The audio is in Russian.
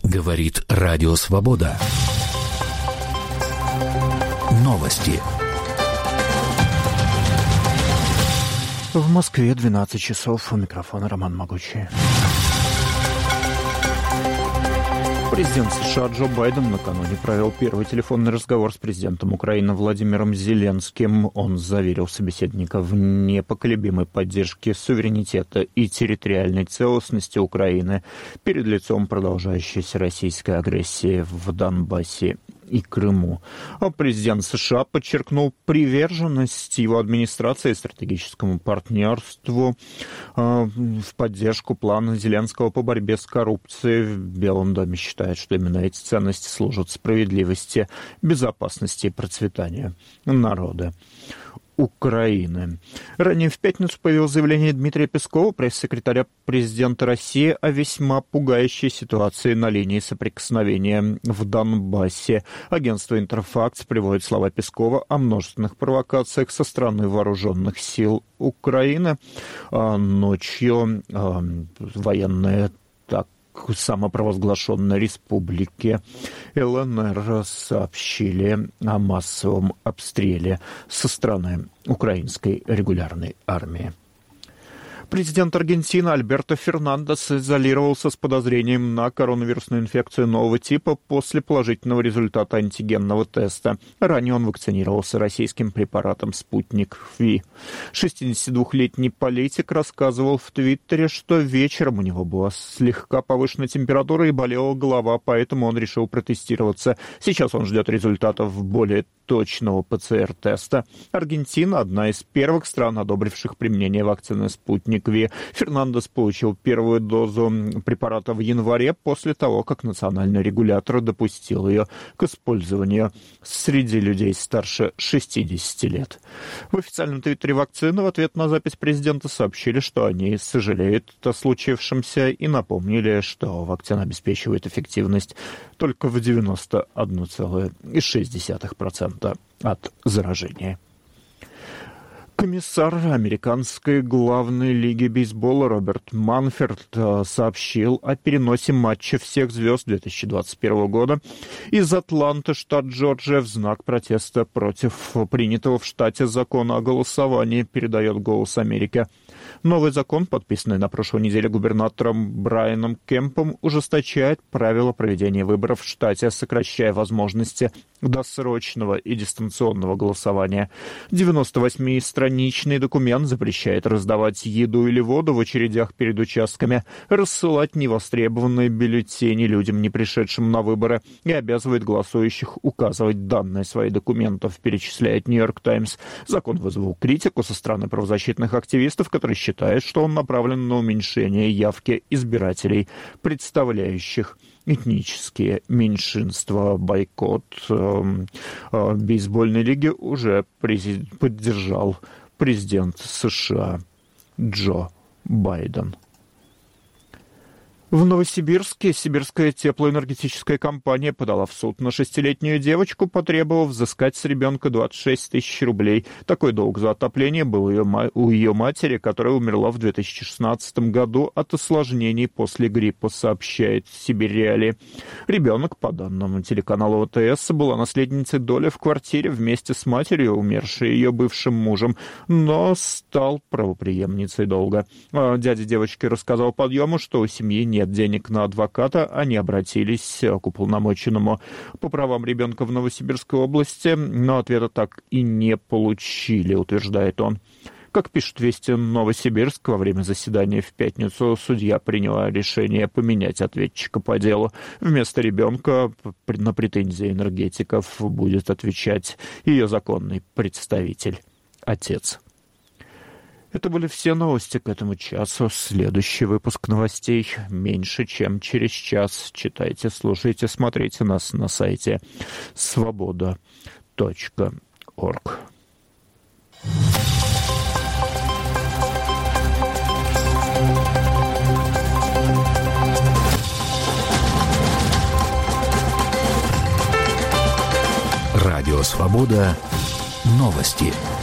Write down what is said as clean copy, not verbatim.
Говорит Радио Свобода. Новости. В Москве 12 часов. У микрофона Роман Могучий. Президент США Джо Байден накануне провел первый телефонный разговор с президентом Украины Владимиром Зеленским. Он заверил собеседника в непоколебимой поддержке суверенитета и территориальной целостности Украины перед лицом продолжающейся российской агрессии в Донбассе и Крыму. А президент США подчеркнул приверженность его администрации стратегическому партнерству в поддержку плана Зеленского по борьбе с коррупцией. В Белом доме считают, что именно эти ценности служат справедливости, безопасности и процветанию народа Украины. Ранее в пятницу появилось заявление Дмитрия Пескова, пресс-секретаря президента России, о весьма пугающей ситуации на линии соприкосновения в Донбассе. Агентство «Интерфакс» приводит слова Пескова о множественных провокациях со стороны вооруженных сил Украины. Ночью военные самопровозглашенной республики ЛНР сообщили о массовом обстреле со стороны украинской регулярной армии. Президент Аргентины Альберто Фернандес изолировался с подозрением на коронавирусную инфекцию нового типа после положительного результата антигенного теста. Ранее он вакцинировался российским препаратом «Спутник Ви». 62-летний политик рассказывал в Твиттере, что вечером у него была слегка повышенная температура и болела голова, поэтому он решил протестироваться. Сейчас он ждет результатов более точного ПЦР-теста. Аргентина – одна из первых стран, одобривших применение вакцины «Спутник Ви». Фернандес получил первую дозу препарата в январе после того, как национальный регулятор допустил ее к использованию среди людей старше 60 лет. В официальном твиттере вакцины в ответ на запись президента сообщили, что они сожалеют о случившемся и напомнили, что вакцина обеспечивает эффективность только в 91,6% от заражения. Комиссар американской главной лиги бейсбола Роберт Манфред сообщил о переносе матча всех звезд 2021 года из Атланты, штат Джорджия, в знак протеста против принятого в штате закона о голосовании, передает «Голос Америки». Новый закон, подписанный на прошлой неделе губернатором Брайаном Кемпом, ужесточает правила проведения выборов в штате, сокращая возможности досрочного и дистанционного голосования. 98-страничный документ запрещает раздавать еду или воду в очередях перед участками, рассылать невостребованные бюллетени людям, не пришедшим на выборы, и обязывает голосующих указывать данные своих документов, перечисляет «Нью-Йорк Таймс». Закон вызвал критику со стороны правозащитных активистов, которые считают, что он направлен на уменьшение явки избирателей, представляющих этнические меньшинства. Бойкот бейсбольной лиги уже поддержал президент США Джо Байден. В Новосибирске сибирская теплоэнергетическая компания подала в суд на 6-летнюю девочку, потребовав взыскать с ребенка 26 тысяч рублей. Такой долг за отопление был у ее матери, которая умерла в 2016 году от осложнений после гриппа, сообщает Сибирь-Реалии. Ребенок, по данным телеканала ОТС, была наследницей доли в квартире вместе с матерью, умершей ее бывшим мужем, но стал правопреемницей долга. Дядя девочки рассказал подъему, что у семьи нет денег на адвоката, они обратились к уполномоченному по правам ребенка в Новосибирской области, но ответа так и не получили, утверждает он. Как пишет «Вести Новосибирск», во время заседания в пятницу судья приняла решение поменять ответчика по делу. Вместо ребенка на претензии энергетиков будет отвечать ее законный представитель, отец. Это были все новости к этому часу. Следующий выпуск новостей меньше, чем через час. Читайте, слушайте, смотрите нас на сайте svoboda.org. Радио «Свобода». Новости.